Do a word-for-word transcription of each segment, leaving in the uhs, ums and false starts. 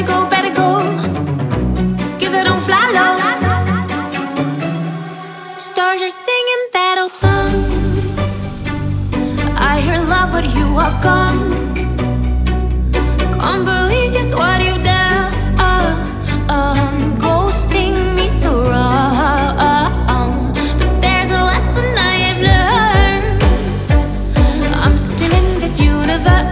go, better go, 'cause I don't fly low. Stars are singing that old song. I hear love, but you are gone. Can't believe just what you done, ghosting me so wrong. But there's a lesson I have learned. I'm still in this universe.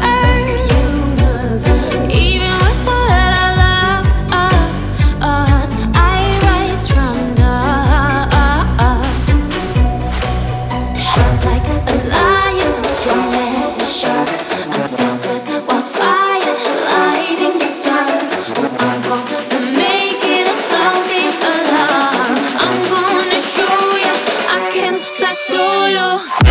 Even with all that I love us, I rise from dust. Sharp like a lion, strong as a shark. I'm fast as wildfire, lighting the dark. I'm gonna make it a something alive. I'm gonna show you I can fly solo.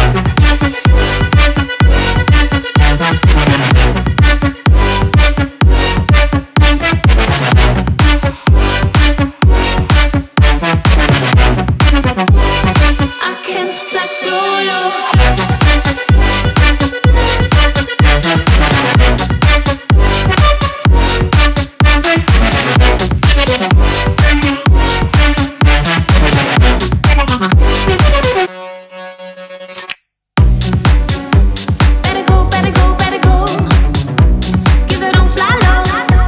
I can fly solo. Better go, better go, better go, 'cause I don't fly low.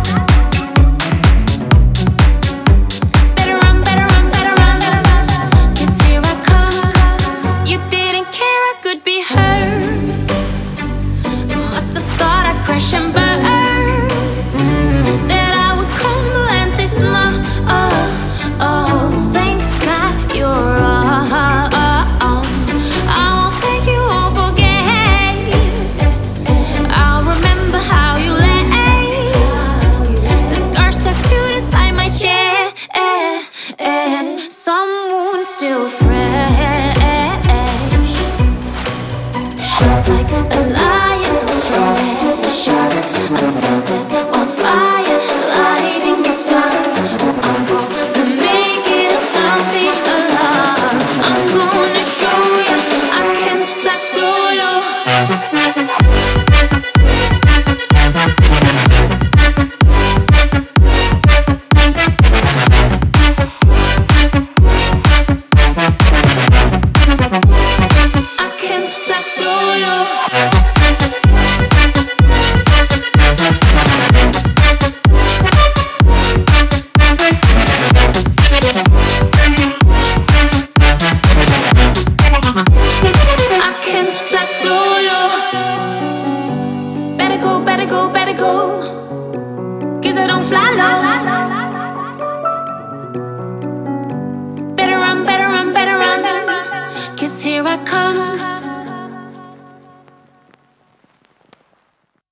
Better run, better run, better run, 'cause here I come. You didn't care I could be hurt. Must have thought I'd crash and burn, that I would crumble and say smile. Oh, oh, thank God you're wrong. I won't thank you, won't forget. I'll remember how you lay. The scars tattooed inside my chest, some wounds still fresh. Sharp like a lion, strong as a shark. I'm fast as wildfire, lighting the dark. I'm gonna make it a something alive. I'm gonna show you I can fly solo. I can fly solo. I can fly solo. Better go, better go, better go, 'cause I don't fly low.